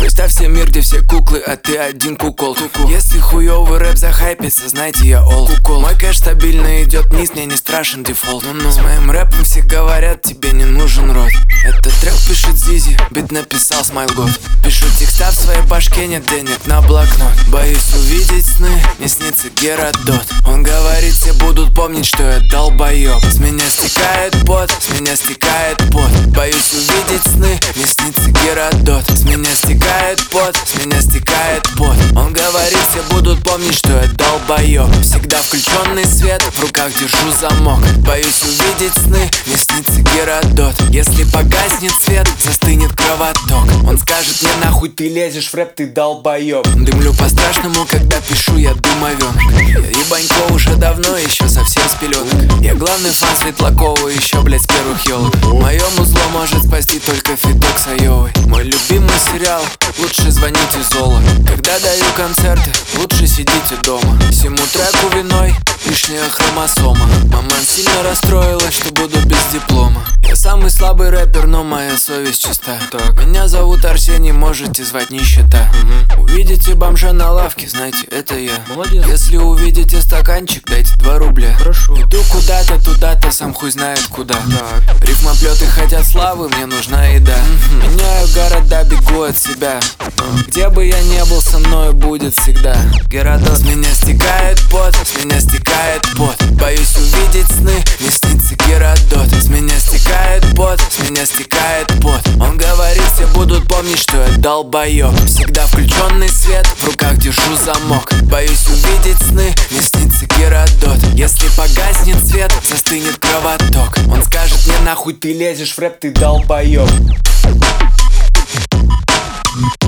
Представь себе мир, где все куклы, а ты один кукол. Если хуёвый рэп захайпится, знайте, я ол. Мой кэш стабильно идет вниз, мне не страшен дефолт. С моим рэпом все говорят, тебе не нужен рот. Этот трек пишет Зизи, бит написал Смайлгот. Пишу текста в своей башке, нет денег на блокнот. Боюсь увидеть сны, не снится Геродот. Он говорит, все будут помнить, что я долбоёб. С меня стекает пот, с меня стекает пот. Боюсь увидеть сны, не снится Геродот. С меня стекает пот, с меня стекает пот. Он говорит, все будут помнить, что я долбоёб. Всегда включенный свет, в руках держу замок. Боюсь увидеть сны, не снится Геродот. Если погаснет свет, застынет кровоток. Он скажет мне, нахуй ты лезешь в рэп, ты долбоёб. Дымлю по-страшному, когда пишу, я думовёнок. Я ебанько уже давно, еще совсем с пеленок. Я главный фан Светлакова, еще, блядь, с первых елок. Мое музло может спасти только фиток с Айовой. Мой любимый сериал, лучше звоните Зола. Когда даю концерты, лучше сидите дома. Всему треку виной лишняя хромосома. Мама сильно расстроилась, что буду без диплома. Я самый слабый рэпер, но моя совесть чиста. Меня зовут Арсений, можете звать нищета. Увидите бомжа на лавке, знаете, это я. Молодец. Если увидите стаканчик, дайте 2 рубля. Хорошо. Иду куда-то, туда-то, сам хуй знает куда. Рифмоплеты хотят славы, мне нужна еда. Меняю города, бегу от себя. Где бы я не был, со мной будет всегда Геродот. С меня стекает пот, с меня стекает пот. Боюсь увидеть сны, не снится Геродот. С меня стекает пот, с меня стекает пот. Он говорит, все будут помнить, что я долбоёб. Всегда включенный свет, в руках держу замок. Боюсь увидеть сны, не снится Геродот. Если погаснет свет, застынет кровоток. Он скажет мне, нахуй ты лезешь в рэп, ты долбоёб.